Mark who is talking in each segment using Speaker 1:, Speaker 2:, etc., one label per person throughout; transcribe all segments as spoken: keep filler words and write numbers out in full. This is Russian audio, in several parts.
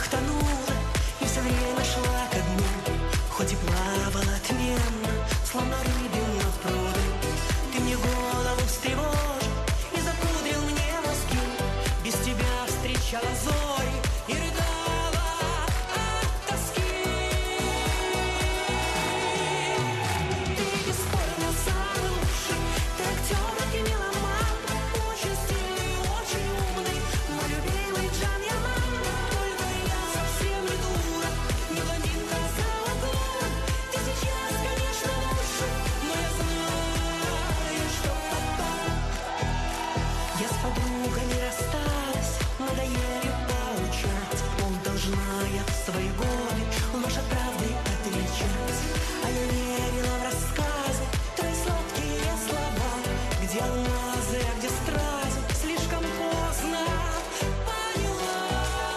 Speaker 1: глазах тонула и все время шла ко дну, хоть и плавала отменно, словно рыбина в пруду. Ты мне голову встревожил и запудрил мне мозги. Без тебя встречала зори и рыдала от тоски. Ты бесспорно самый лучший, ты актер и меломан, очень стильный, очень умный, мой любимый Джан Яман. Только я совсем не дура, не блондинка за углом. Ты сейчас, конечно, лучше, но я знаю, что потом. Я с подругой не рассталась, надоели поучать, мол, должна я в свои годы ложь от правды отличать. А я верила в рассказы, твои сладкие слова, где алмазы, а где стразы, слишком поздно поняла.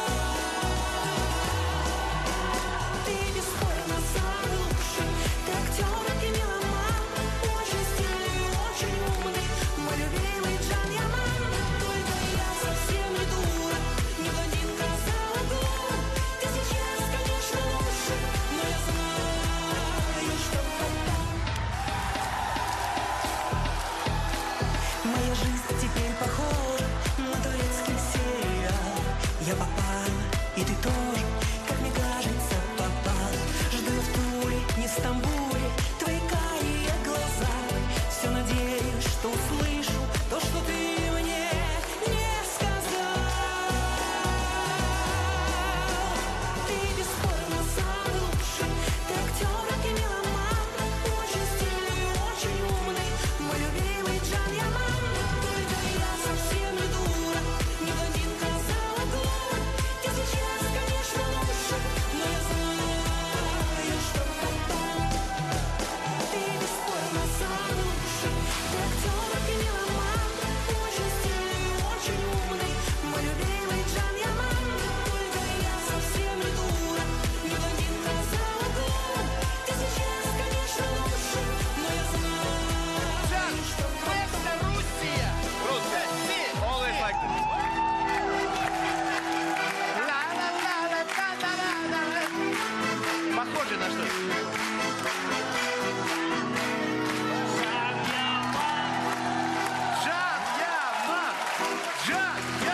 Speaker 1: Ты бесспорно самый лучший, ты актер и меломан, очень стильный, очень умный, мой любимый Джан Яман. Только я совсем не дура, не блондинка за углом. Ты сейчас, конечно, лучше, но я знаю, что потом. Моя жизнь теперь похожа на турецкий сериал. Я попала, и ты тоже, как мне кажется, попал. Жду в Туле, не в Стамбуле, твои карие глаза. Все надеюсь, что услышу то, что ты мне не сказал. Ты бесспорно самый лучший, ты актер и меломан, очень стильный, очень умный, мой любимый Джан Яман. Только я совсем не дура, не блондинка за углом. Ты сейчас, конечно, лучше, но я знаю, что потом. Ты бесспорно самый лучший, ты актер и меломан, очень стильный, очень умный, мой любимый Джан Яман. Только я совсем не дура, не блондинка за углом. Ты сейчас, конечно, лучше, но я знаю, что
Speaker 2: Это Руссия! Руссия! Always like this. Ла-ла-ла-ла-ла-ла-ла-ла. Похоже на что? Джан Яман! Джан